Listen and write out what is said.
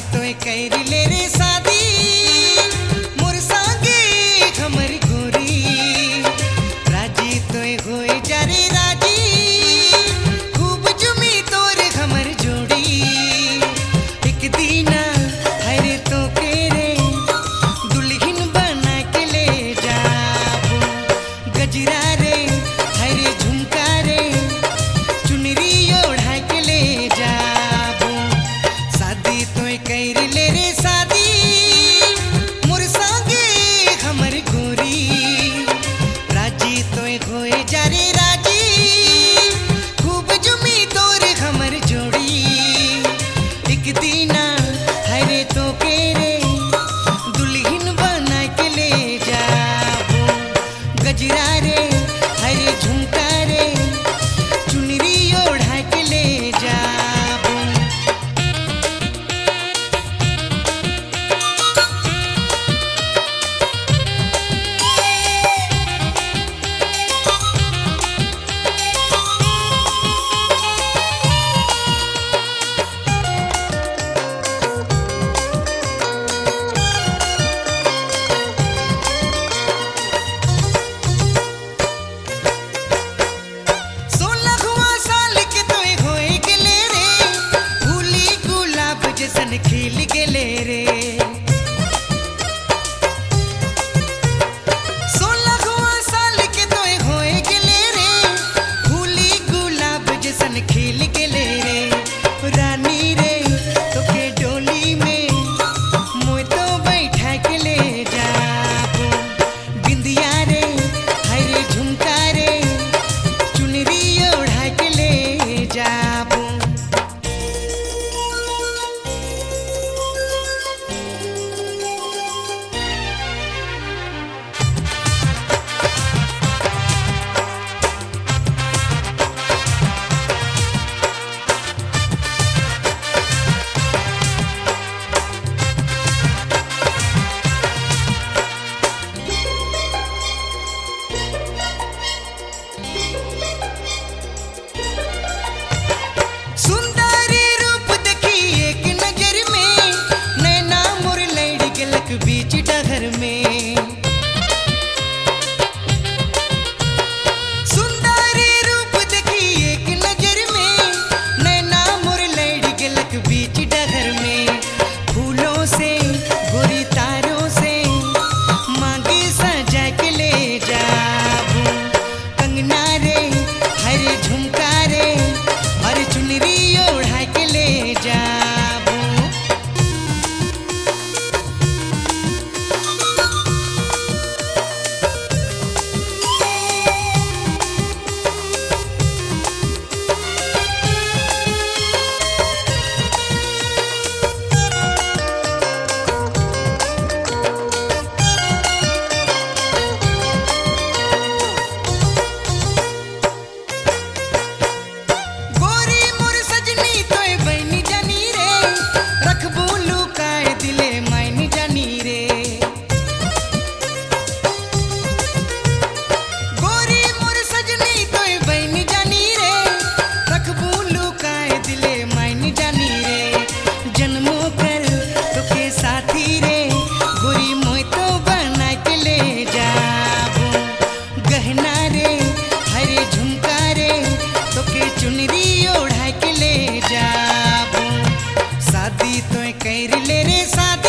तोय कैरी ले रे शादी मोर संगे हमर गोरी राजी तोय होए जा रे राजी खूब जुमी तोर हमर जोड़ी एक दीना हरे तो के रे दुल्हन बना के ले जाबो गजरा रे हरे झुमका रे चुनरी ओढ़ा के ले जाबो शादी तोय कैरी ले रे शादी मोर संगे हमर गोरी राजी तोय होए जा रे राजी खूब जुमी तोर हमर जोड़ी एक दीना हरे तो के रे दुल्हन बना के ले जाबो गजरा रे हरे झुमका रे चुनरी ओढ़ा के ले जाबो खिल गेले रे 16वां साल के तोय होए गेले रे फूली गुलाब जैसन खिल गेले रे रानी रे तोके डोली में मोय तो बैठा के ले जाबो बिंदिया रे हरे झुमका रे चुनरी ओढ़ा के ले जाबो सुंदरी रूप देखी एक नजर में नैना मोर लड़ गेलक बीच डगर में सुंदरी रूप देखी एक नजर में नैना मोर लड़ गेलक बीच डगर में फूलों से गोरी तारों से मांगे सजा के ले जाबो कंगना रे हरे झुमका रे और चुनरी ओढ़ा के ले जाबो गोरी मोर सजनी तोय बहनी जानी रे रखबू लुकाए दिले मायनी जानी रे गोरी मोर सजनी तोय बहनी जानी रे रखबू लुकाए दिले मायनी जानी रे जन्मों कर तोके साथी रे गोरी मोय तो बना के ले जाबो गहना रे हरे झुमका रे तोके चुनरी ओढ़ा के ले जाबो शादी तोय कैरी ले रे शादी